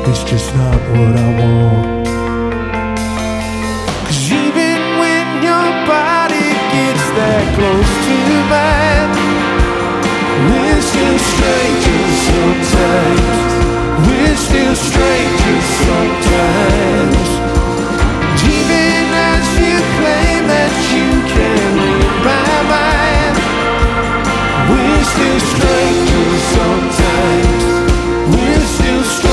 It's just not what I want. 'Cause even when your body gets that close to mine, we're still strangers sometimes. We're still strangers sometimes. Even as you claim that you can read my mind, we're still strangers sometimes.